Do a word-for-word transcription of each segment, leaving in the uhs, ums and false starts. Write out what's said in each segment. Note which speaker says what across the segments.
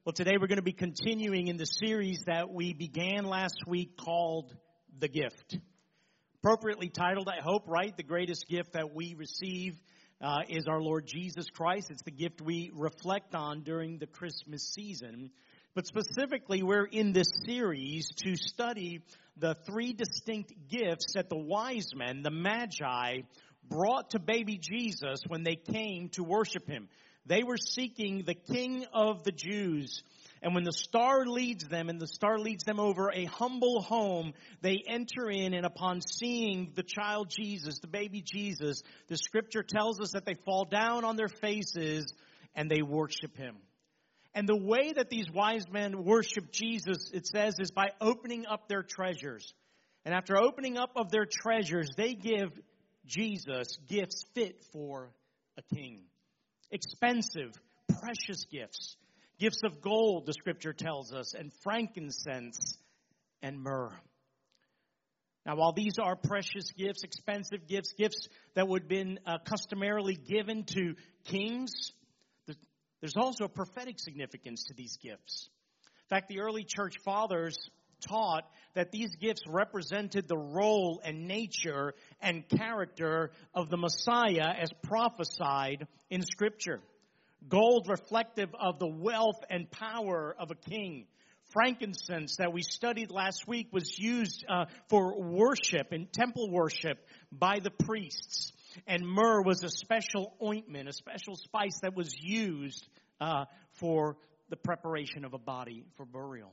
Speaker 1: Well, today we're going to be continuing in the series that we began last week called The Gift. Appropriately titled, I hope, right? The greatest gift that we receive uh, is our Lord Jesus Christ. It's the gift we reflect on during the Christmas season. But specifically, we're in this series to study the three distinct gifts that the wise men, the Magi, brought to baby Jesus when they came to worship him. They were seeking the King of the Jews. And when the star leads them, and the star leads them over a humble home, they enter in, and upon seeing the child Jesus, the baby Jesus, the scripture tells us that they fall down on their faces and they worship him. And the way that these wise men worship Jesus, it says, is by opening up their treasures. And after opening up of their treasures, they give Jesus gifts fit for a king. Expensive, precious gifts. Gifts of gold, the scripture tells us, and frankincense and myrrh. Now, while these are precious gifts, expensive gifts, gifts that would have been uh, customarily given to kings, there's also a prophetic significance to these gifts. In fact, the early church fathers taught that these gifts represented the role and nature and character of the Messiah as prophesied in Scripture. Gold reflective of the wealth and power of a king. Frankincense that we studied last week was used uh, for worship and temple worship by the priests. And myrrh was a special ointment, a special spice that was used uh, for the preparation of a body for burial.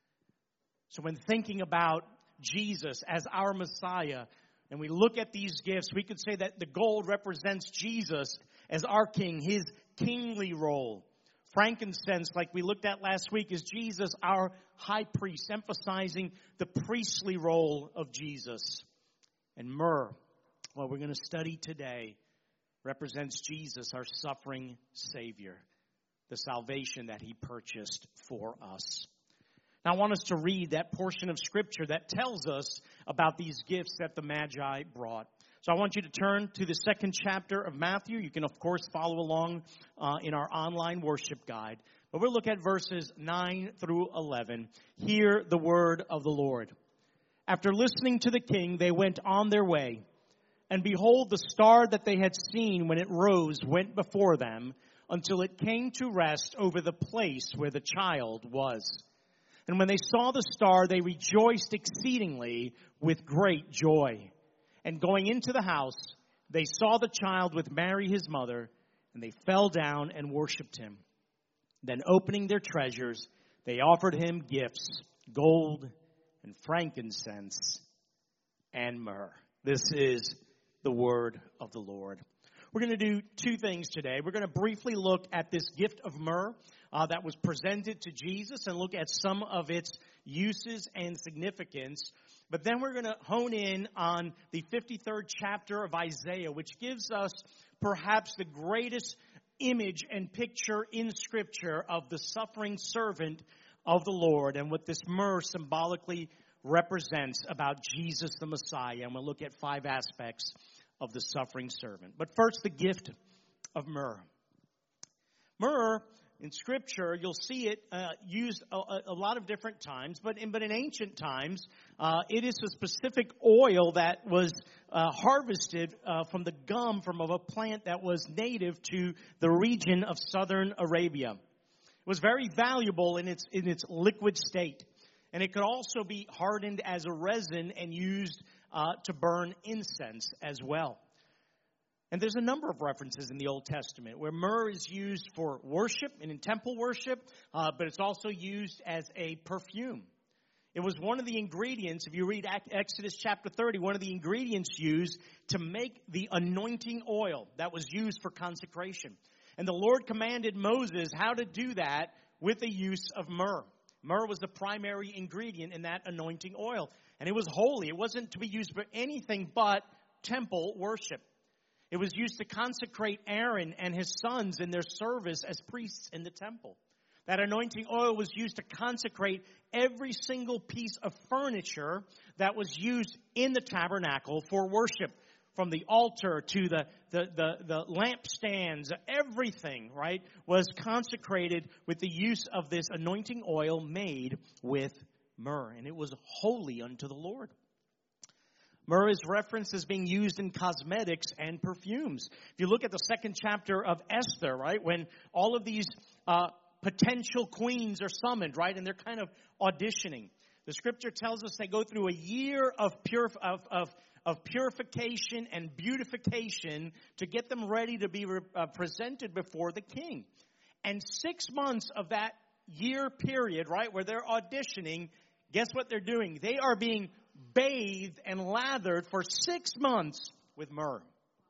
Speaker 1: So when thinking about Jesus as our Messiah, and we look at these gifts, we could say that the gold represents Jesus as our king, his kingly role. Frankincense, like we looked at last week, is Jesus, our high priest, emphasizing the priestly role of Jesus. And myrrh, what we're going to study today, represents Jesus, our suffering Savior, the salvation that he purchased for us. Now, I want us to read that portion of Scripture that tells us about these gifts that the Magi brought. So I want you to turn to the second chapter of Matthew. You can, of course, follow along uh, in our online worship guide. But we'll look at verses nine through eleven. Hear the word of the Lord. After listening to the king, they went on their way. And behold, the star that they had seen when it rose went before them until it came to rest over the place where the child was. And when they saw the star, they rejoiced exceedingly with great joy. And going into the house, they saw the child with Mary his mother, and they fell down and worshipped him. Then opening their treasures, they offered him gifts, gold and frankincense and myrrh. This is the word of the Lord. We're going to do two things today. We're going to briefly look at this gift of myrrh uh, that was presented to Jesus and look at some of its uses and significance. But then we're going to hone in on the fifty-third chapter of Isaiah, which gives us perhaps the greatest image and picture in Scripture of the suffering servant of the Lord and what this myrrh symbolically represents about Jesus the Messiah. And we'll look at five aspects of the suffering servant. But first, the gift of myrrh. Myrrh, in Scripture, you'll see it uh, used a, a lot of different times, but in, but in ancient times, uh, it is a specific oil that was uh, harvested uh, from the gum from of a plant that was native to the region of southern Arabia. It was very valuable in its in its liquid state, and it could also be hardened as a resin and used uh, to burn incense as well. And there's a number of references in the Old Testament where myrrh is used for worship and in temple worship, uh, but it's also used as a perfume. It was one of the ingredients, if you read Exodus chapter thirty, one of the ingredients used to make the anointing oil that was used for consecration. And the Lord commanded Moses how to do that with the use of myrrh. Myrrh was the primary ingredient in that anointing oil. And it was holy. It wasn't to be used for anything but temple worship. It was used to consecrate Aaron and his sons in their service as priests in the temple. That anointing oil was used to consecrate every single piece of furniture that was used in the tabernacle for worship. from the altar to the, the, the, the lampstands, everything, right, was consecrated with the use of this anointing oil made with myrrh. And it was holy unto the Lord. Myrrh is referenced as being used in cosmetics and perfumes. If you look at the second chapter of Esther, right, when all of these uh, potential queens are summoned, right, and they're kind of auditioning. The scripture tells us they go through a year of pure of of of purification and beautification to get them ready to be re- uh, presented before the king. And six months of that year period, right, where they're auditioning, guess what they're doing? They are being bathed and lathered for six months with myrrh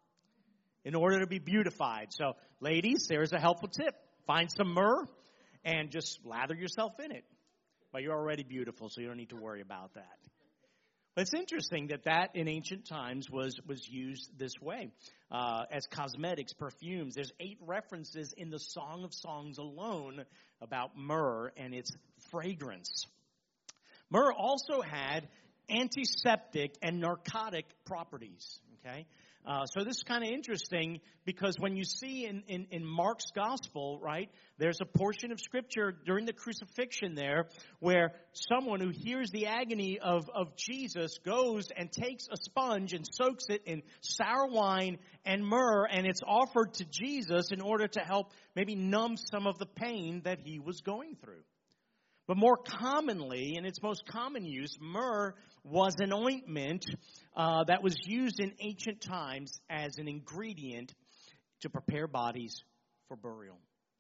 Speaker 1: in order to be beautified. So, ladies, there's a helpful tip. Find some myrrh and just lather yourself in it. But you're already beautiful, so you don't need to worry about that. But it's interesting that that in ancient times was, was used this way uh, as cosmetics, perfumes. There's eight references in the Song of Songs alone about myrrh and its fragrance. Myrrh also had antiseptic and narcotic properties, okay? Uh, so this is kind of interesting because when you see in, in, in Mark's gospel, right, there's a portion of scripture during the crucifixion there where someone who hears the agony of, of Jesus goes and takes a sponge and soaks it in sour wine and myrrh, and it's offered to Jesus in order to help maybe numb some of the pain that he was going through. But more commonly, in its most common use, myrrh was an ointment uh, that was used in ancient times as an ingredient to prepare bodies for burial.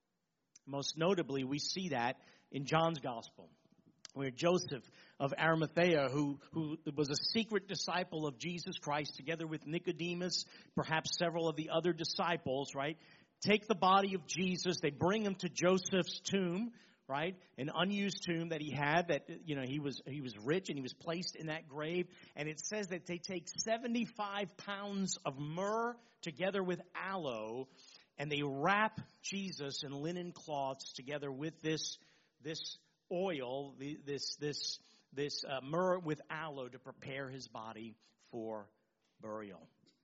Speaker 1: Most notably, we see that in John's Gospel, where Joseph of Arimathea, who, who was a secret disciple of Jesus Christ, together with Nicodemus, perhaps several of the other disciples, right, take the body of Jesus, they bring him to Joseph's tomb, right? An unused tomb that he had that, you know, he was he was rich and he was placed in that grave. And it says that they take seventy-five pounds of myrrh together with aloe, and they wrap Jesus in linen cloths together with this this oil, this this this uh, myrrh with aloe to prepare his body for burial.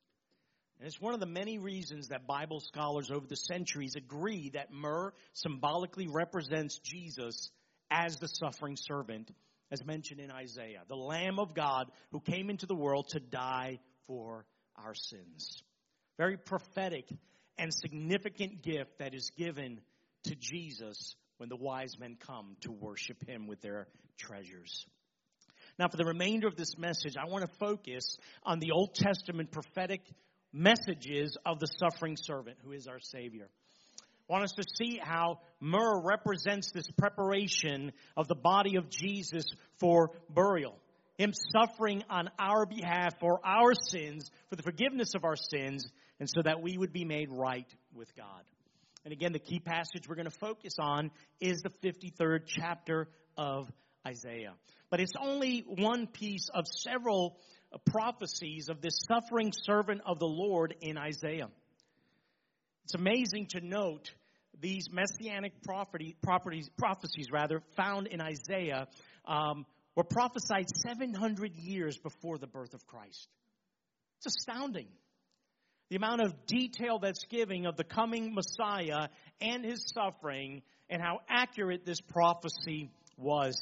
Speaker 1: And it's one of the many reasons that Bible scholars over the centuries agree that myrrh symbolically represents Jesus as the suffering servant, as mentioned in Isaiah, the Lamb of God who came into the world to die for our sins. Very prophetic and significant gift that is given to Jesus when the wise men come to worship him with their treasures. Now, for the remainder of this message, I want to focus on the Old Testament prophetic messages of the suffering servant who is our Savior. I want us to see how myrrh represents this preparation of the body of Jesus for burial. Him suffering on our behalf for our sins, for the forgiveness of our sins, and so that we would be made right with God. And again, the key passage we're going to focus on is the fifty-third chapter of Isaiah. But it's only one piece of several prophecies of this suffering servant of the Lord in Isaiah. It's amazing to note these messianic property, properties, prophecies rather found in Isaiah um, were prophesied seven hundred years before the birth of Christ. It's astounding. The amount of detail that's given of the coming Messiah and his suffering and how accurate this prophecy was.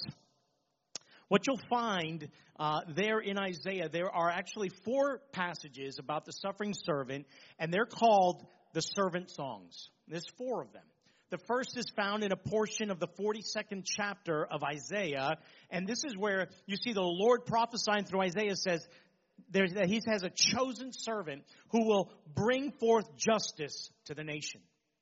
Speaker 1: What you'll find uh, there in Isaiah, there are actually four passages about the suffering servant, and they're called the servant songs. There's four of them. The first is found in a portion of the forty-second chapter of Isaiah, and this is where you see the Lord prophesying through Isaiah says there, that he has a chosen servant who will bring forth justice to the nation.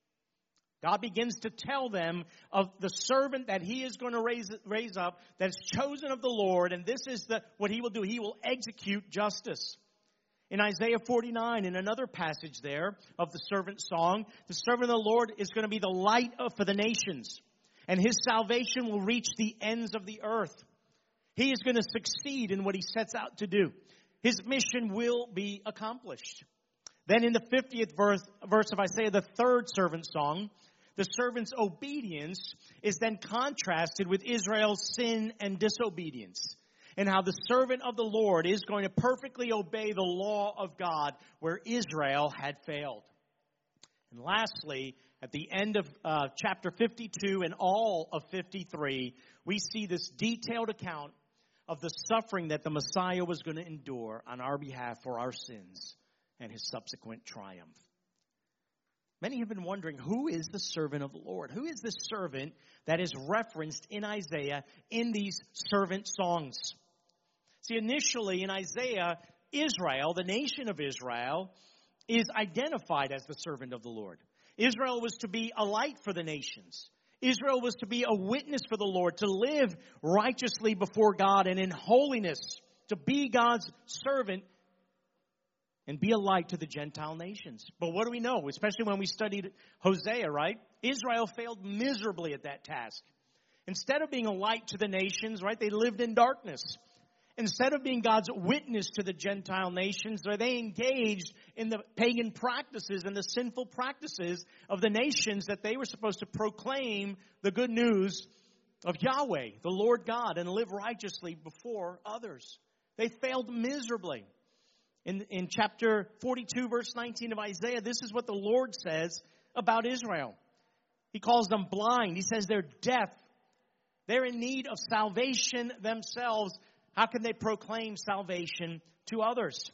Speaker 1: God begins to tell them of the servant that he is going to raise, raise up, that is chosen of the Lord, and this is the what he will do. He will execute justice. In Isaiah forty-nine, in another passage there of the servant song, the servant of the Lord is going to be the light of, for the nations, and his salvation will reach the ends of the earth. He is going to succeed in what he sets out to do. His mission will be accomplished. Then in the fiftieth verse, verse of Isaiah, the third servant song, the servant's obedience is then contrasted with Israel's sin and disobedience. and how the servant of the Lord is going to perfectly obey the law of God where Israel had failed. And lastly, at the end of uh, chapter fifty-two and all of fifty-three, we see this detailed account of the suffering that the Messiah was going to endure on our behalf for our sins and his subsequent triumph. Many have been wondering, who is the servant of the Lord? Who is this servant that is referenced in Isaiah in these servant songs? See, initially in Isaiah, Israel, the nation of Israel, is identified as the servant of the Lord. Israel was to be a light for the nations. Israel was to be a witness for the Lord, to live righteously before God and in holiness, to be God's servant and be a light to the Gentile nations. But what do we know? Especially when we studied Hosea, right? Israel failed miserably at that task. Instead of being a light to the nations, right, they lived in darkness. Instead of being God's witness to the Gentile nations, they engaged in the pagan practices and the sinful practices of the nations that they were supposed to proclaim the good news of Yahweh, the Lord God, and live righteously before others. They failed miserably. In, in chapter forty-two, verse nineteen of Isaiah, this is what the Lord says about Israel. He calls them blind. He says they're deaf. They're in need of salvation themselves. How can they proclaim salvation to others?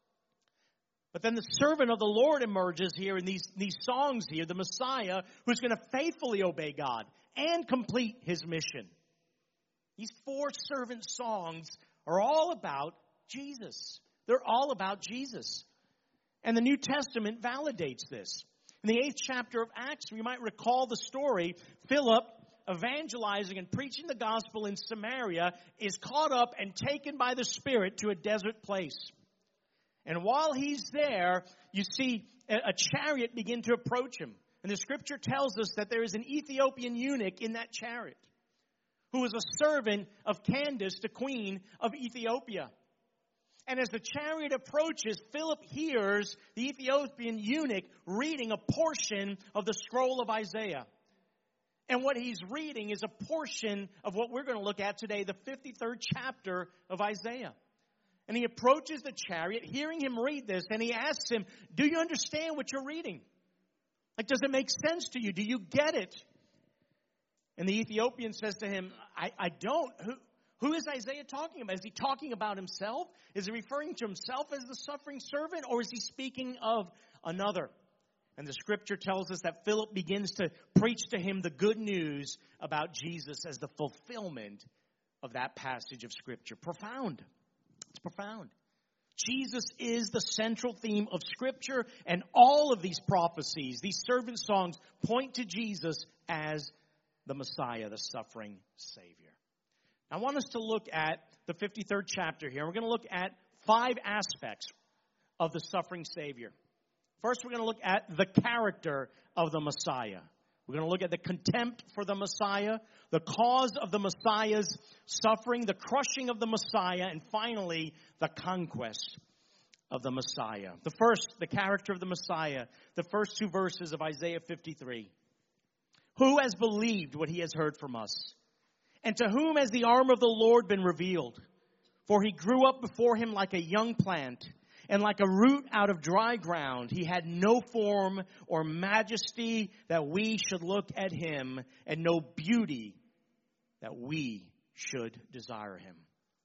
Speaker 1: But then the servant of the Lord emerges here in these, these songs here, the Messiah, who's going to faithfully obey God and complete his mission. These four servant songs are all about Jesus. They're all about Jesus. And the New Testament validates this. In the eighth chapter of Acts, we might recall the story. Philip, evangelizing and preaching the gospel in Samaria, is caught up and taken by the Spirit to a desert place. And while he's there, you see a chariot begin to approach him. And the scripture tells us that there is an Ethiopian eunuch in that chariot who was a servant of Candace, the queen of Ethiopia. And as the chariot approaches, Philip hears the Ethiopian eunuch reading a portion of the scroll of Isaiah. And what he's reading is a portion of what we're going to look at today, the fifty-third chapter of Isaiah. And he approaches the chariot, hearing him read this, and he asks him, do you understand what you're reading? Like, does it make sense to you? Do you get it? And the Ethiopian says to him, I, I don't. Who, who is Isaiah talking about? Is he talking about himself? Is he referring to himself as the suffering servant, or is he speaking of another? And the scripture tells us that Philip begins to preach to him the good news about Jesus as the fulfillment of that passage of scripture. Profound. It's profound. Jesus is the central theme of scripture, and all of these prophecies, these servant songs, point to Jesus as the Messiah, the suffering Savior. I want us to look at the fifty-third chapter here. We're going to look at five aspects of the suffering Savior. First, we're going to look at the character of the Messiah. We're going to look at the contempt for the Messiah, the cause of the Messiah's suffering, the crushing of the Messiah, and finally, the conquest of the Messiah. The first, the character of the Messiah, the first two verses of Isaiah fifty-three. Who has believed what he has heard from us? And to whom has the arm of the Lord been revealed? For he grew up before him like a young plant, and like a root out of dry ground. He had no form or majesty that we should look at him, and no beauty that we should desire him.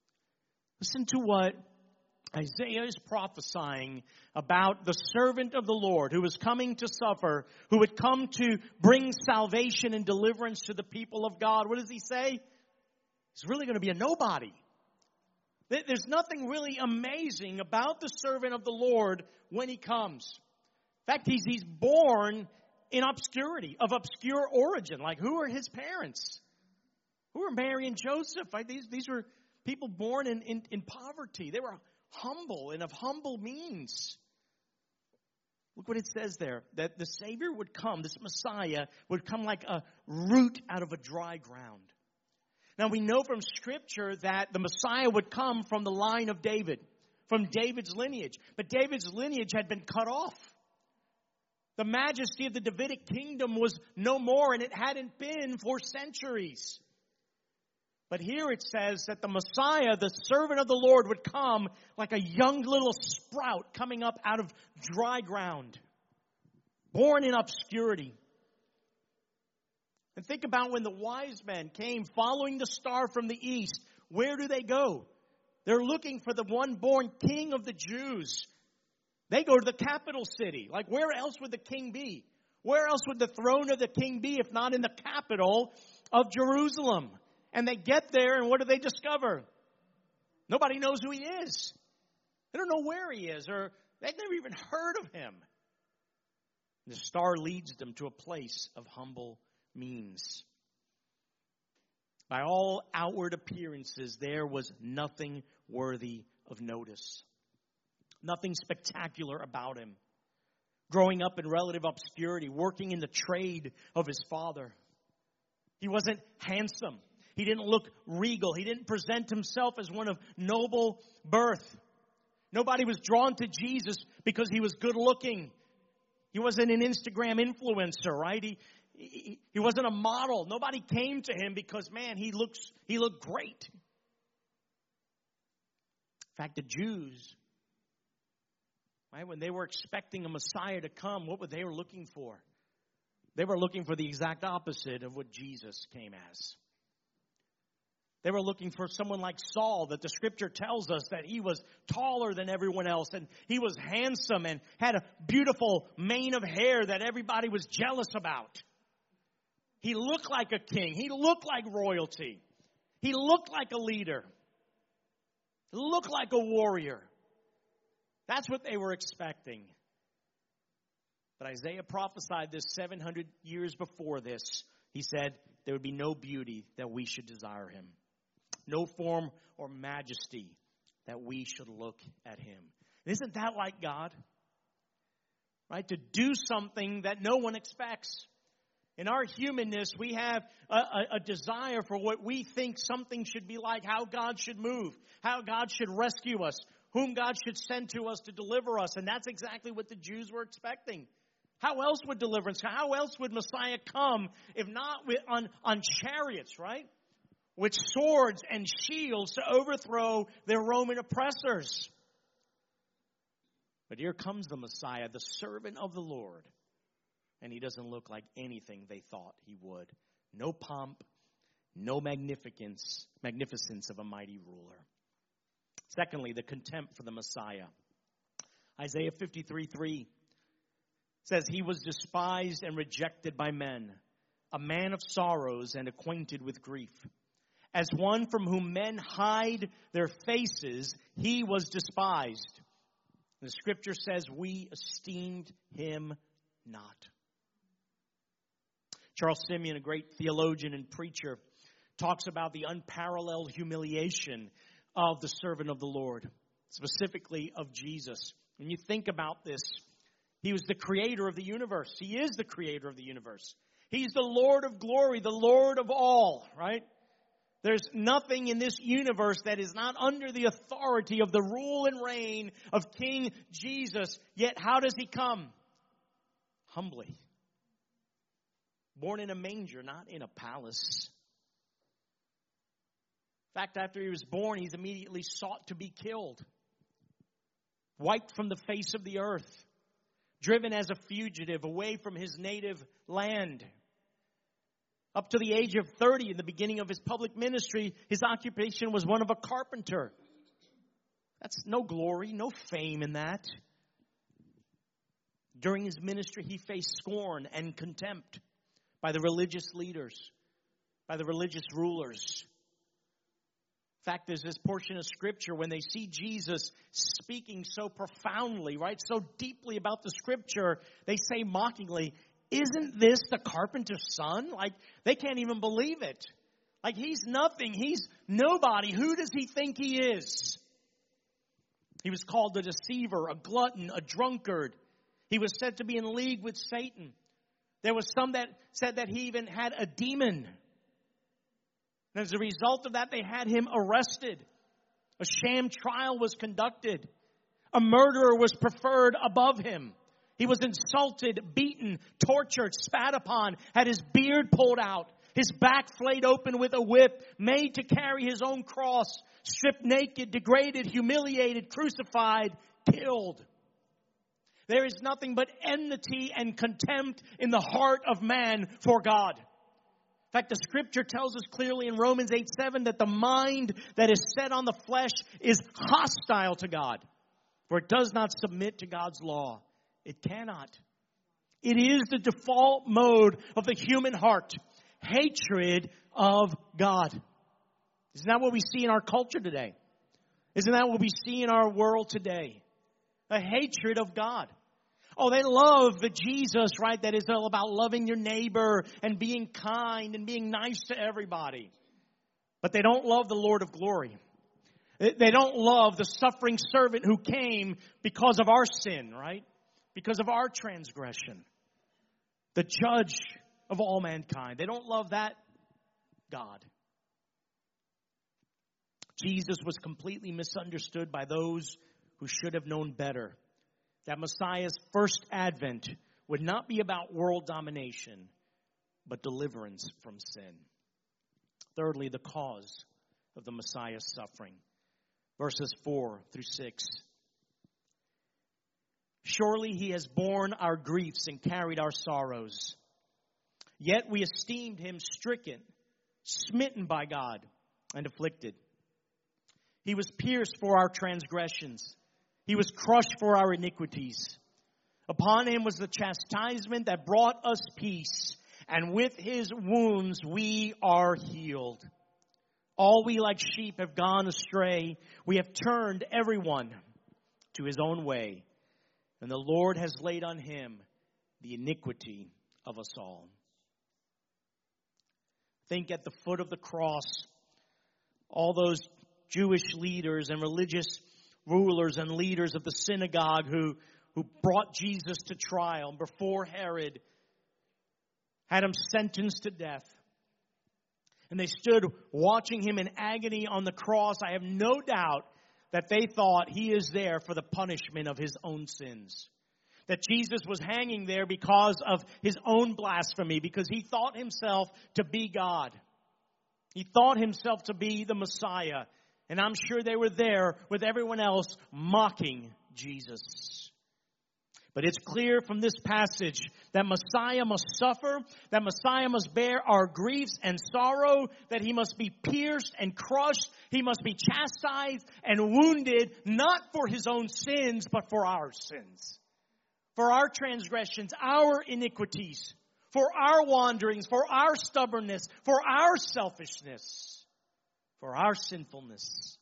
Speaker 1: Listen to what Isaiah is prophesying about the servant of the Lord who was coming to suffer, who would come to bring salvation and deliverance to the people of God. What does he say? He's really going to be a nobody. There's nothing really amazing about the servant of the Lord when he comes. In fact, he's, he's born in obscurity, of obscure origin. Like, who are his parents? Who are Mary and Joseph? Like, these, these were people born in, in, in poverty. They were humble and of humble means. Look what it says there, that the Savior would come, this Messiah would come like a root out of a dry ground. Now, we know from Scripture that the Messiah would come from the line of David, from David's lineage. But David's lineage had been cut off. The majesty of the Davidic kingdom was no more, and it hadn't been for centuries. But here it says that the Messiah, the servant of the Lord, would come like a young little sprout coming up out of dry ground, born in obscurity. And think about when the wise men came following the star from the east. Where do they go? They're looking for the one born king of the Jews. They go to the capital city. Like, where else would the king be? Where else would the throne of the king be if not in the capital of Jerusalem? And they get there, and what do they discover? Nobody knows who he is. They don't know where he is, or they've never even heard of him. The star leads them to a place of humble means. By all outward appearances, there was nothing worthy of notice. Nothing spectacular about him. Growing up in relative obscurity, working in the trade of his father. He wasn't handsome. He didn't look regal. He didn't present himself as one of noble birth. Nobody was drawn to Jesus because he was good looking. He wasn't an Instagram influencer, right? He, he, he wasn't a model. Nobody came to him because, man, he looks he looked great. In fact, the Jews, right, when they were expecting a Messiah to come, what were they were looking for? They were looking for the exact opposite of what Jesus came as. They were looking for someone like Saul, that the scripture tells us that he was taller than everyone else, and he was handsome and had a beautiful mane of hair that everybody was jealous about. He looked like a king. He looked like royalty. He looked like a leader. He looked like a warrior. That's what they were expecting. But Isaiah prophesied this seven hundred years before this. He said there would be no beauty that we should desire him. No form or majesty that we should look at him. Isn't that like God? Right? To do something that no one expects. In our humanness, we have a, a, a desire for what we think something should be like, how God should move, how God should rescue us, whom God should send to us to deliver us. And that's exactly what the Jews were expecting. How else would deliverance, how else would Messiah come if not with, on, on chariots, right? With swords and shields to overthrow their Roman oppressors. But here comes the Messiah, the servant of the Lord. And he doesn't look like anything they thought he would. No pomp, no magnificence, magnificence of a mighty ruler. Secondly, the contempt for the Messiah. Isaiah fifty-three three says, he was despised and rejected by men, a man of sorrows and acquainted with grief. As one from whom men hide their faces, he was despised. The scripture says, we esteemed him not. Charles Simeon, a great theologian and preacher, talks about the unparalleled humiliation of the servant of the Lord, specifically of Jesus. When you think about this, he was the creator of the universe. He is the creator of the universe. He's the Lord of glory, the Lord of all, right? There's nothing in this universe that is not under the authority of the rule and reign of King Jesus. Yet how does he come? Humbly. Born in a manger, not in a palace. In fact, after he was born, he's immediately sought to be killed. Wiped from the face of the earth. Driven as a fugitive away from his native land. Up to the age of thirty, in the beginning of his public ministry, his occupation was one of a carpenter. That's no glory, no fame in that. During his ministry, he faced scorn and contempt by the religious leaders, by the religious rulers. In fact, there's this portion of Scripture when they see Jesus speaking so profoundly, right, so deeply about the Scripture, they say mockingly, isn't this the carpenter's son? Like, they can't even believe it. Like, he's nothing. He's nobody. Who does he think he is? He was called a deceiver, a glutton, a drunkard. He was said to be in league with Satan. There was some that said that he even had a demon. And as a result of that, they had him arrested. A sham trial was conducted. A murderer was preferred above him. He was insulted, beaten, tortured, spat upon, had his beard pulled out, his back flayed open with a whip, made to carry his own cross, stripped naked, degraded, humiliated, crucified, killed. There is nothing but enmity and contempt in the heart of man for God. In fact, the scripture tells us clearly in Romans eight seven that the mind that is set on the flesh is hostile to God, for it does not submit to God's law. It cannot. It is the default mode of the human heart. Hatred of God. Isn't that what we see in our culture today? Isn't that what we see in our world today? A hatred of God. Oh, they love the Jesus, right, that is all about loving your neighbor and being kind and being nice to everybody. But they don't love the Lord of glory. They don't love the suffering servant who came because of our sin, right? Because of our transgression. The judge of all mankind. They don't love that God. Jesus was completely misunderstood by those who should have known better. That Messiah's first advent would not be about world domination, but deliverance from sin. Thirdly, the cause of the Messiah's suffering. Verses four through six. Surely he has borne our griefs and carried our sorrows. Yet we esteemed him stricken, smitten by God, and afflicted. He was pierced for our transgressions. He was crushed for our iniquities. Upon him was the chastisement that brought us peace, and with his wounds we are healed. All we like sheep have gone astray. We have turned everyone to his own way, and the Lord has laid on him the iniquity of us all. Think at the foot of the cross, all those Jewish leaders and religious rulers and leaders of the synagogue who, who brought Jesus to trial before Herod, had him sentenced to death. And they stood watching him in agony on the cross. I have no doubt that they thought he is there for the punishment of his own sins. That Jesus was hanging there because of his own blasphemy, because he thought himself to be God. He thought himself to be the Messiah. And I'm sure they were there with everyone else mocking Jesus. But it's clear from this passage that Messiah must suffer, that Messiah must bear our griefs and sorrow, that he must be pierced and crushed, he must be chastised and wounded, not for his own sins, but for our sins. For our transgressions, our iniquities, for our wanderings, for our stubbornness, for our selfishness. For our sinfulness.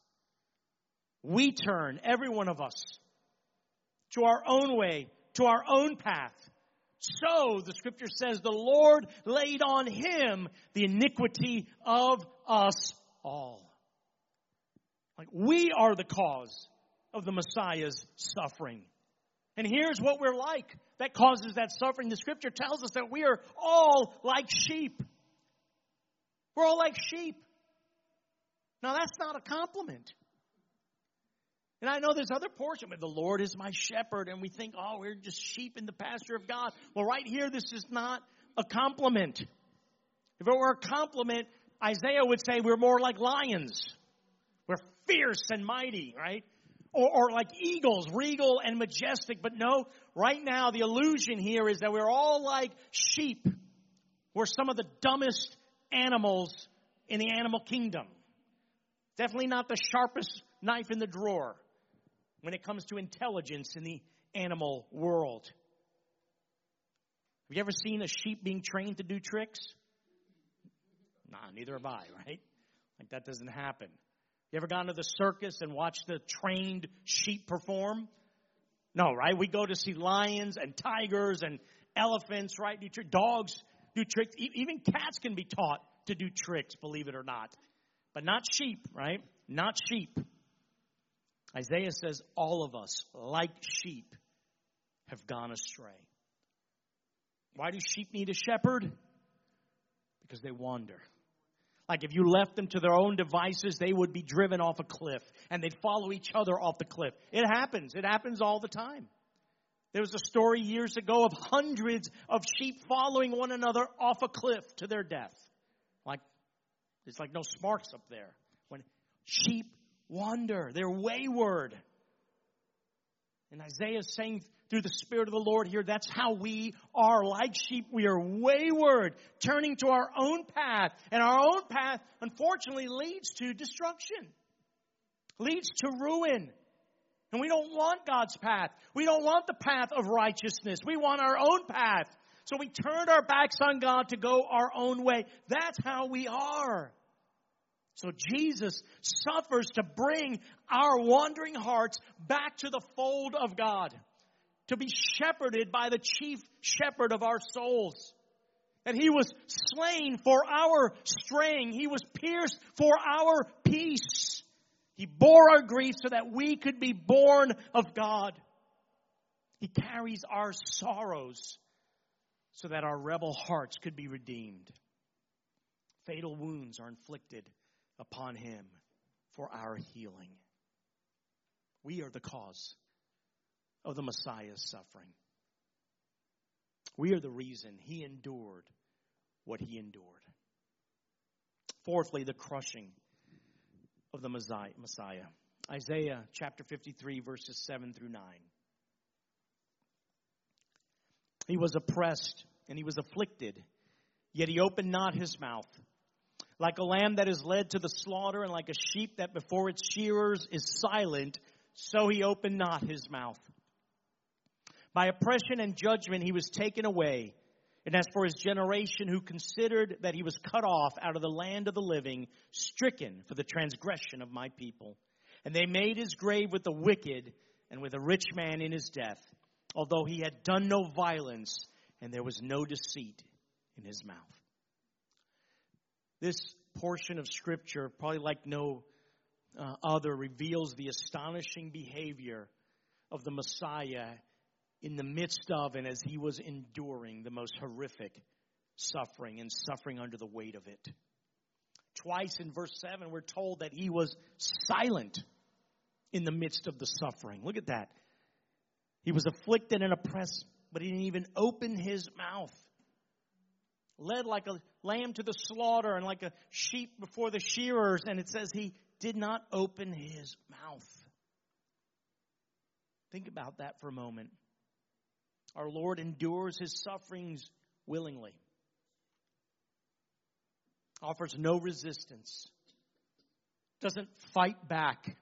Speaker 1: We turn, every one of us, to our own way, to our own path. So, the scripture says, the Lord laid on him the iniquity of us all. Like, we are the cause of the Messiah's suffering. And here's what we're like that causes that suffering. The scripture tells us that we are all like sheep. We're all like sheep. Now, that's not a compliment. And I know there's other portion where the Lord is my shepherd, and we think, oh, we're just sheep in the pasture of God. Well, right here, this is not a compliment. If it were a compliment, Isaiah would say we're more like lions. We're fierce and mighty, right? Or, or like eagles, regal and majestic. But no, right now, the illusion here is that we're all like sheep. We're some of the dumbest animals in the animal kingdom. Definitely not the sharpest knife in the drawer when it comes to intelligence in the animal world. Have you ever seen a sheep being trained to do tricks? Nah, neither have I, right? Like that doesn't happen. You ever gone to the circus and watched the trained sheep perform? No, right? We go to see lions and tigers and elephants, right? Do trick. Dogs do tricks. Even cats can be taught to do tricks, believe it or not. But not sheep, right? Not sheep. Isaiah says all of us, like sheep, have gone astray. Why do sheep need a shepherd? Because they wander. Like if you left them to their own devices, they would be driven off a cliff. And they'd follow each other off the cliff. It happens. It happens all the time. There was a story years ago of hundreds of sheep following one another off a cliff to their death. There's like no sparks up there. When sheep wander, they're wayward. And Isaiah is saying through the Spirit of the Lord here, that's how we are. Like sheep, we are wayward, turning to our own path. And our own path, unfortunately, leads to destruction. Leads to ruin. And we don't want God's path. We don't want the path of righteousness. We want our own path. So we turned our backs on God to go our own way. That's how we are. So Jesus suffers to bring our wandering hearts back to the fold of God. To be shepherded by the chief shepherd of our souls. And He was slain for our straying. He was pierced for our peace. He bore our grief so that we could be born of God. He carries our sorrows so that our rebel hearts could be redeemed. Fatal wounds are inflicted upon Him for our healing. We are the cause of the Messiah's suffering. We are the reason He endured what He endured. Fourthly, the crushing of the Messiah. Isaiah chapter fifty-three, verses seven through nine. He was oppressed and He was afflicted, yet He opened not His mouth. Like a lamb that is led to the slaughter, and like a sheep that before its shearers is silent, so He opened not His mouth. By oppression and judgment He was taken away. And as for His generation, who considered that He was cut off out of the land of the living, stricken for the transgression of my people. And they made His grave with the wicked and with a rich man in his death, although He had done no violence and there was no deceit in His mouth. This portion of Scripture, probably like no uh, other, reveals the astonishing behavior of the Messiah in the midst of and as He was enduring the most horrific suffering and suffering under the weight of it. Twice in verse seven, we're told that He was silent in the midst of the suffering. Look at that. He was afflicted and oppressed, but He didn't even open His mouth. Led like a lamb to the slaughter and like a sheep before the shearers. And it says He did not open His mouth. Think about that for a moment. Our Lord endures His sufferings willingly. Offers no resistance. Doesn't fight back.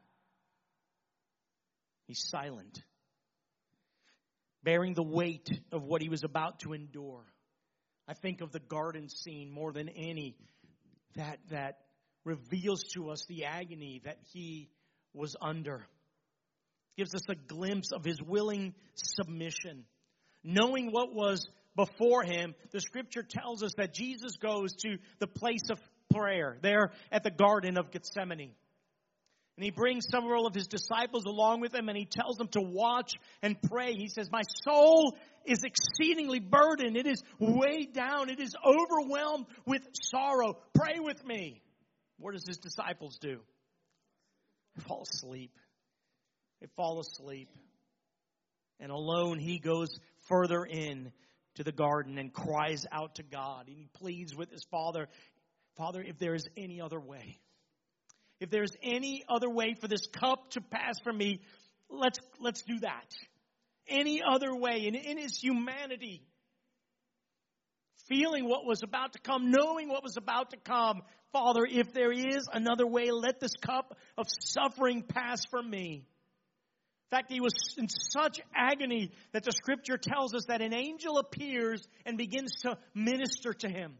Speaker 1: He's silent. Bearing the weight of what He was about to endure. I think of the garden scene more than any that, that reveals to us the agony that He was under. Gives us a glimpse of His willing submission. Knowing what was before Him, the Scripture tells us that Jesus goes to the place of prayer there at the Garden of Gethsemane. And He brings several of His disciples along with Him and He tells them to watch and pray. He says, my soul is exceedingly burdened. It is weighed down. It is overwhelmed with sorrow. Pray with me. What does His disciples do? They fall asleep. They fall asleep. And alone He goes further in to the garden and cries out to God. And He pleads with His Father, Father, if there is any other way, if there's any other way for this cup to pass from me, let's let's do that. Any other way. And in His humanity, feeling what was about to come, knowing what was about to come, Father, if there is another way, let this cup of suffering pass from me. In fact, He was in such agony that the Scripture tells us that an angel appears and begins to minister to Him.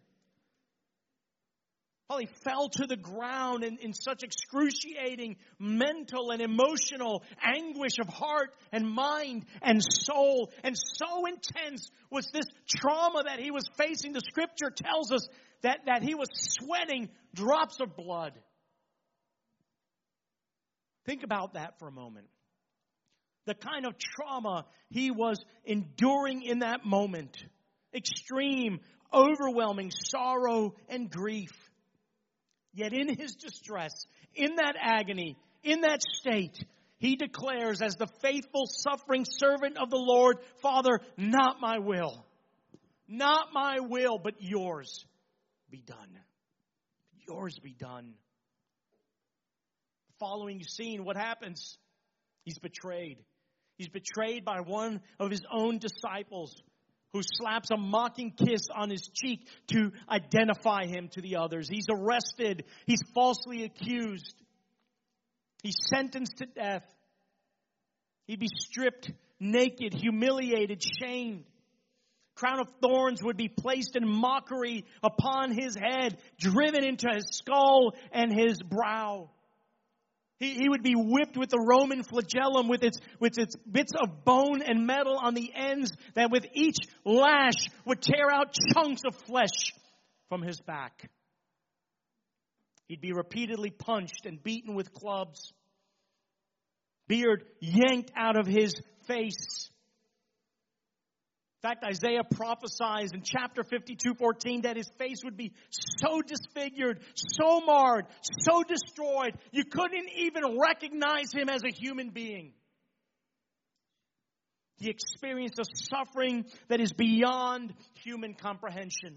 Speaker 1: Well, He fell to the ground in, in such excruciating mental and emotional anguish of heart and mind and soul. And so intense was this trauma that He was facing. The Scripture tells us that, that He was sweating drops of blood. Think about that for a moment. The kind of trauma He was enduring in that moment. Extreme, overwhelming sorrow and grief. Yet in His distress, in that agony, in that state, He declares as the faithful suffering servant of the Lord, Father, not my will, not my will, but yours be done. yours be done. Following scene, what happens? He's betrayed. He's betrayed by one of his own disciples who slaps a mocking kiss on his cheek to identify him to the others. He's arrested. He's falsely accused. He's sentenced to death. He'd be stripped naked, humiliated, shamed. Crown of thorns would be placed in mockery upon his head, driven into his skull and his brow. He, he would be whipped with the Roman flagellum with its, with its bits of bone and metal on the ends that with each lash would tear out chunks of flesh from his back. He'd be repeatedly punched and beaten with clubs. Beard yanked out of his face. In fact, Isaiah prophesies in chapter fifty-two fourteen that his face would be so disfigured, so marred, so destroyed, you couldn't even recognize him as a human being. He experienced a suffering that is beyond human comprehension.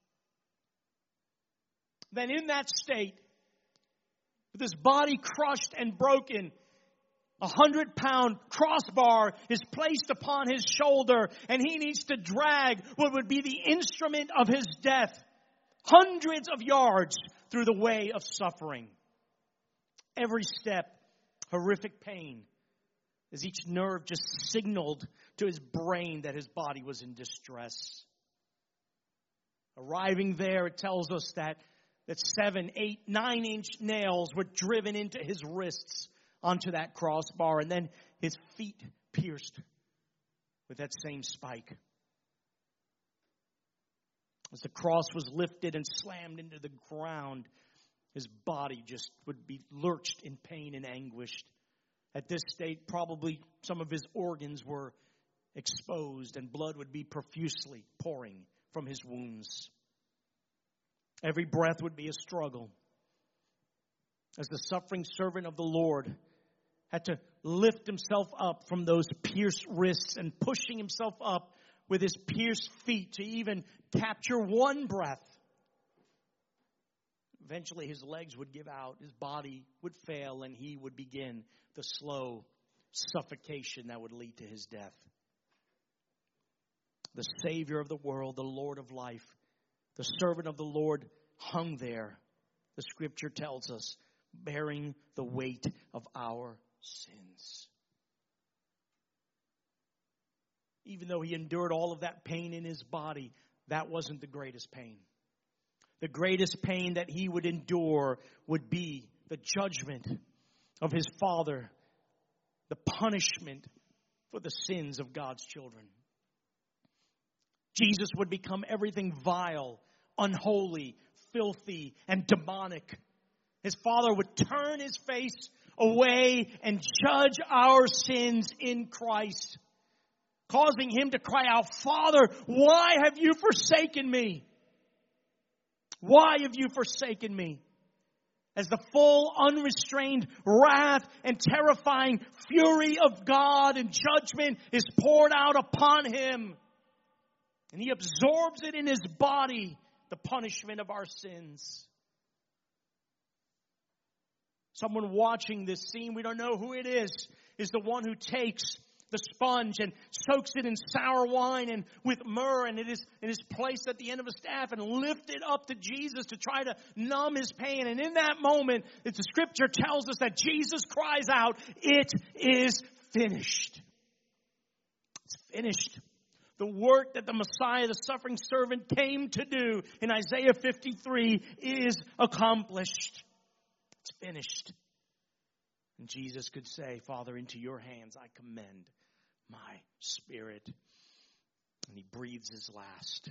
Speaker 1: Then in that state, with his body crushed and broken, a hundred pound crossbar is placed upon his shoulder, and he needs to drag what would be the instrument of his death hundreds of yards through the way of suffering. Every step, horrific pain, as each nerve just signaled to his brain that his body was in distress. Arriving there, it tells us that, that seven, eight, nine inch nails were driven into his wrists onto that crossbar, and then his feet pierced with that same spike. As the cross was lifted and slammed into the ground, his body just would be lurched in pain and anguish. At this state, probably some of his organs were exposed, and blood would be profusely pouring from his wounds. Every breath would be a struggle, as the suffering servant of the Lord had to lift himself up from those pierced wrists and pushing himself up with his pierced feet to even capture one breath. Eventually his legs would give out, his body would fail, and he would begin the slow suffocation that would lead to his death. The Savior of the world, the Lord of life, the servant of the Lord hung there, the Scripture tells us, bearing the weight of our sins. Even though he endured all of that pain in his body, that wasn't the greatest pain. The greatest pain that he would endure would be the judgment of his Father, the punishment for the sins of God's children. Jesus would become everything vile, unholy, filthy, and demonic. His Father would turn his face away and judge our sins in Christ, causing him to cry out, "Father, why have you forsaken me? Why have you forsaken me?" As the full, unrestrained wrath and terrifying fury of God and judgment is poured out upon him, and he absorbs it in his body, the punishment of our sins. Someone watching this scene, we don't know who it is, is the one who takes the sponge and soaks it in sour wine and with myrrh, and it is, it is placed at the end of a staff and lifted up to Jesus to try to numb his pain. And in that moment, the Scripture tells us that Jesus cries out, "It is finished." It's finished. The work that the Messiah, the suffering servant, came to do in Isaiah fifty-three is accomplished. It's finished. And Jesus could say, "Father, into your hands I commend my spirit." And he breathes his last.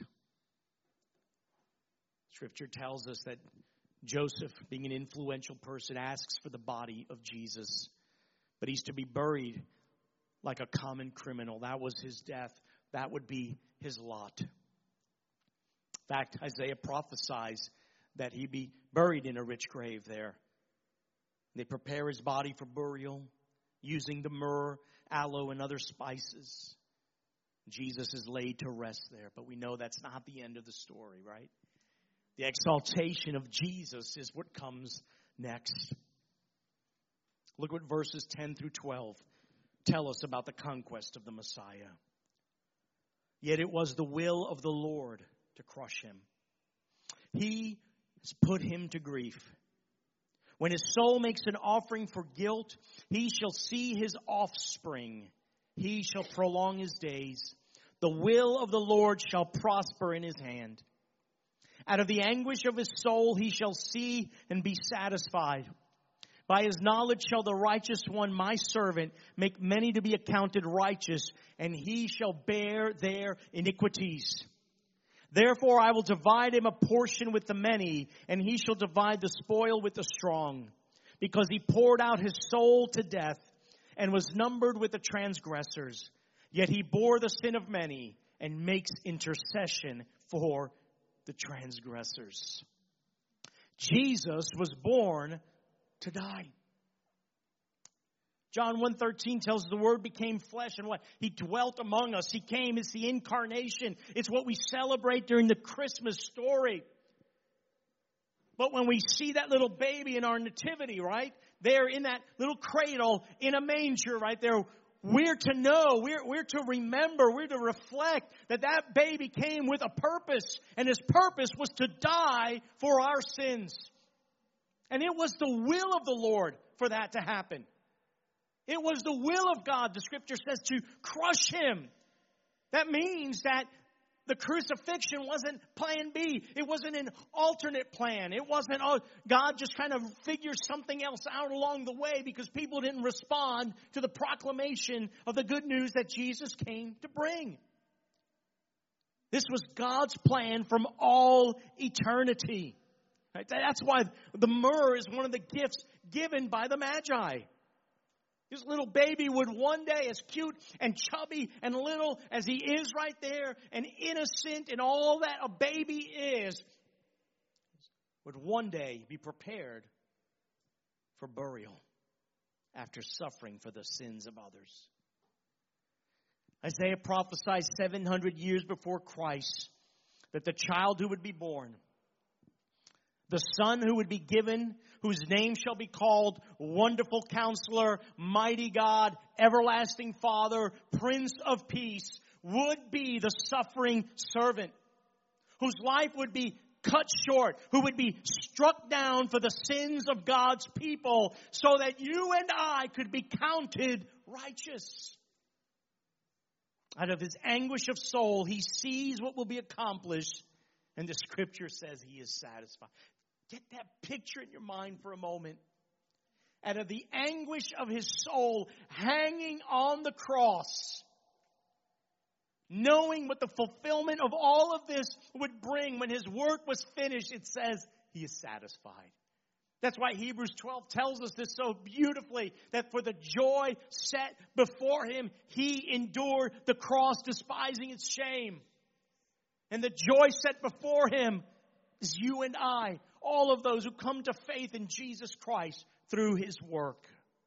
Speaker 1: Scripture tells us that Joseph, being an influential person, asks for the body of Jesus. But he's to be buried like a common criminal. That was his death. That would be his lot. In fact, Isaiah prophesies that he be buried in a rich grave there. They prepare his body for burial using the myrrh, aloe, and other spices. Jesus is laid to rest there, but we know that's not the end of the story, right? The exaltation of Jesus is what comes next. Look what verses ten through twelve tell us about the conquest of the Messiah. Yet it was the will of the Lord to crush him. He has put him to grief. When his soul makes an offering for guilt, he shall see his offspring. He shall prolong his days. The will of the Lord shall prosper in his hand. Out of the anguish of his soul he shall see and be satisfied. By his knowledge shall the righteous one, my servant, make many to be accounted righteous, and he shall bear their iniquities. Therefore I will divide him a portion with the many, and he shall divide the spoil with the strong. Because he poured out his soul to death, and was numbered with the transgressors. Yet he bore the sin of many, and makes intercession for the transgressors. Jesus was born to die. John one thirteen tells us the Word became flesh and what? He dwelt among us. He came. It's the incarnation. It's what we celebrate during the Christmas story. But when we see that little baby in our nativity, right? There in that little cradle in a manger, right there, we're to know, we're, we're to remember, we're to reflect that that baby came with a purpose. And his purpose was to die for our sins. And it was the will of the Lord for that to happen. It was the will of God, the scripture says, to crush him. That means that the crucifixion wasn't plan B. It wasn't an alternate plan. It wasn't, oh, God just kind of figured something else out along the way because people didn't respond to the proclamation of the good news that Jesus came to bring. This was God's plan from all eternity. Right? That's why the myrrh is one of the gifts given by the Magi. This little baby would one day, as cute and chubby and little as he is right there, and innocent and all that a baby is, would one day be prepared for burial after suffering for the sins of others. Isaiah prophesied seven hundred years before Christ that the child who would be born, the son who would be given, whose name shall be called Wonderful Counselor, Mighty God, Everlasting Father, Prince of Peace, would be the suffering servant, whose life would be cut short, who would be struck down for the sins of God's people, so that you and I could be counted righteous. Out of his anguish of soul, he sees what will be accomplished, and the scripture says he is satisfied. Get that picture in your mind for a moment. Out of the anguish of his soul, hanging on the cross, knowing what the fulfillment of all of this would bring when his work was finished, it says he is satisfied. That's why Hebrews twelve tells us this so beautifully, that for the joy set before him, he endured the cross, despising its shame. And the joy set before him is you and I, all of those who come to faith in Jesus Christ through his work.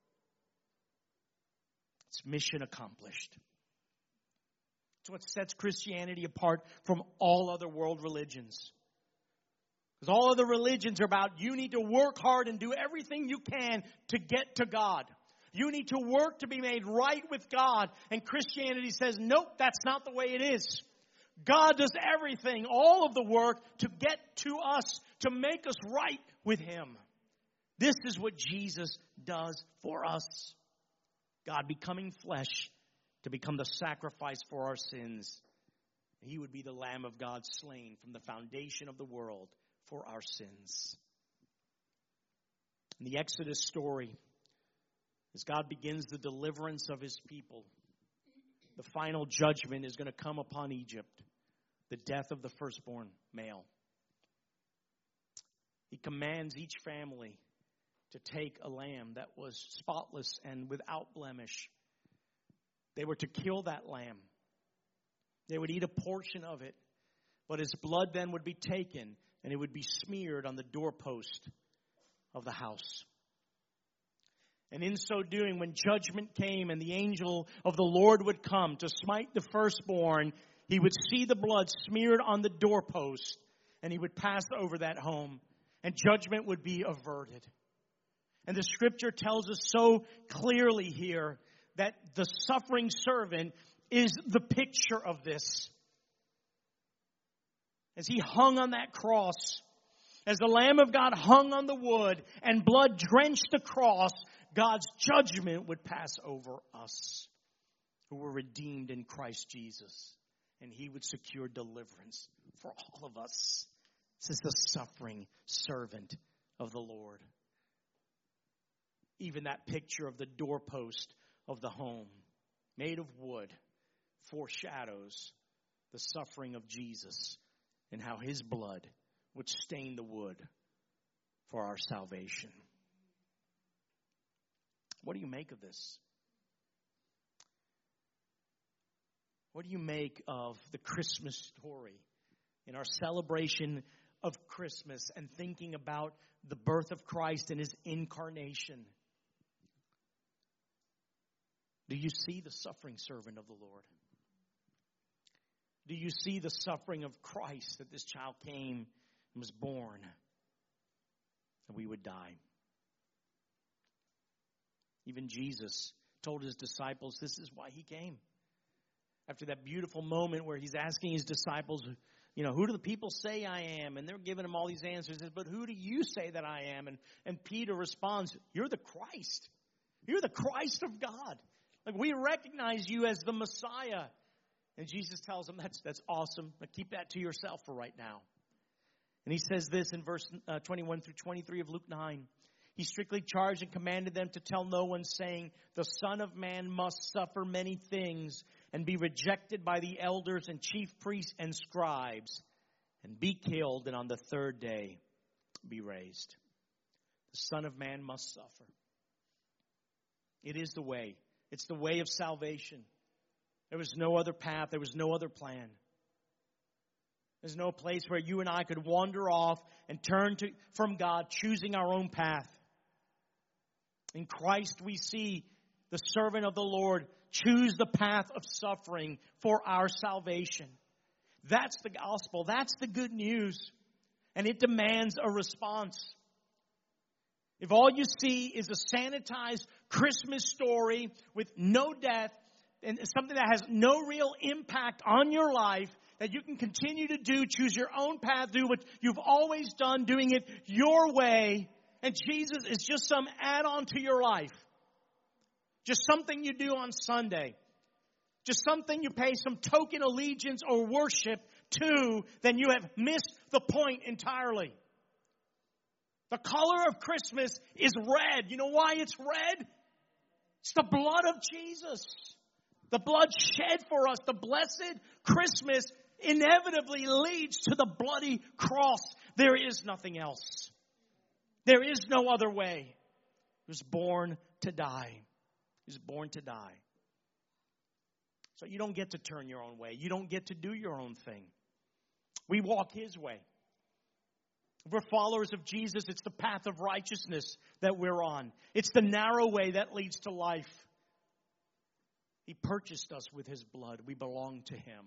Speaker 1: It's mission accomplished. It's what sets Christianity apart from all other world religions. Because all other religions are about you need to work hard and do everything you can to get to God. You need to work to be made right with God. And Christianity says, nope, that's not the way it is. God does everything, all of the work to get to us, to make us right with him. This is what Jesus does for us. God becoming flesh to become the sacrifice for our sins. He would be the Lamb of God slain from the foundation of the world for our sins. In the Exodus story, as God begins the deliverance of his people, the final judgment is going to come upon Egypt, the death of the firstborn male. He commands each family to take a lamb that was spotless and without blemish. They were to kill that lamb. They would eat a portion of it, but its blood then would be taken and it would be smeared on the doorpost of the house. And in so doing, when judgment came and the angel of the Lord would come to smite the firstborn, he would see the blood smeared on the doorpost. and he would pass over that home, and judgment would be averted. And the scripture tells us so clearly here that the suffering servant is the picture of this. As he hung on that cross, as the Lamb of God hung on the wood and blood drenched the cross, God's judgment would pass over us who were redeemed in Christ Jesus. And he would secure deliverance for all of us. This is the suffering servant of the Lord. Even that picture of the doorpost of the home, made of wood, foreshadows the suffering of Jesus and how his blood would stain the wood for our salvation. What do you make of this? What do you make of the Christmas story in our celebration of Christmas and thinking about the birth of Christ and his incarnation? Do you see the suffering servant of the Lord? Do you see the suffering of Christ, that this child came and was born, that we would die? Even Jesus told his disciples this is why he came. After that beautiful moment where he's asking his disciples, you know, who do the people say I am? And they're giving him all these answers. But who do you say that I am? And, and Peter responds, you're the Christ. You're the Christ of God. Like, we recognize you as the Messiah. And Jesus tells them, that's, that's awesome, but keep that to yourself for right now. And he says this in verse uh, twenty-one through twenty-three of Luke nine. He strictly charged and commanded them to tell no one, saying, the Son of Man must suffer many things and be rejected by the elders and chief priests and scribes and be killed, and on the third day be raised. The Son of Man must suffer. It is the way. It's the way of salvation. There was no other path. There was no other plan. There's no place where you and I could wander off and turn to from God, choosing our own path. In Christ we see the servant of the Lord choose the path of suffering for our salvation. That's the gospel. That's the good news. And it demands a response. If all you see is a sanitized Christmas story with no death and something that has no real impact on your life, that you can continue to do, choose your own path, do what you've always done, doing it your way, and Jesus is just some add-on to your life. Just something you do on Sunday. Just something you pay some token allegiance or worship to, then you have missed the point entirely. The color of Christmas is red. You know why it's red? It's the blood of Jesus. The blood shed for us. The blessed Christmas inevitably leads to the bloody cross. There is nothing else. There is no other way. He was born to die. He was born to die. So you don't get to turn your own way. You don't get to do your own thing. We walk his way. If we're followers of Jesus, it's the path of righteousness that we're on. It's the narrow way that leads to life. He purchased us with his blood. We belong to him.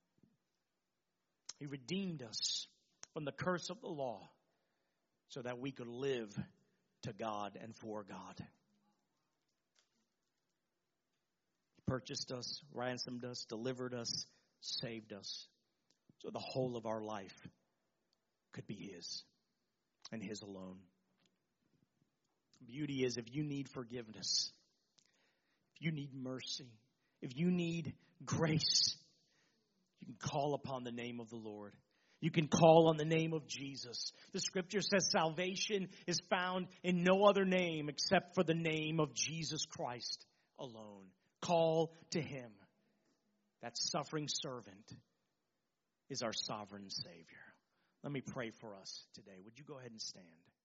Speaker 1: He redeemed us from the curse of the law so that we could live to God and for God. He purchased us, ransomed us, delivered us, saved us, so the whole of our life could be his and his alone. Beauty is, if you need forgiveness, if you need mercy, if you need grace, you can call upon the name of the Lord. You can call on the name of Jesus. The scripture says salvation is found in no other name except for the name of Jesus Christ alone. Call to him. That suffering servant is our sovereign Savior. Let me pray for us today. Would you go ahead and stand?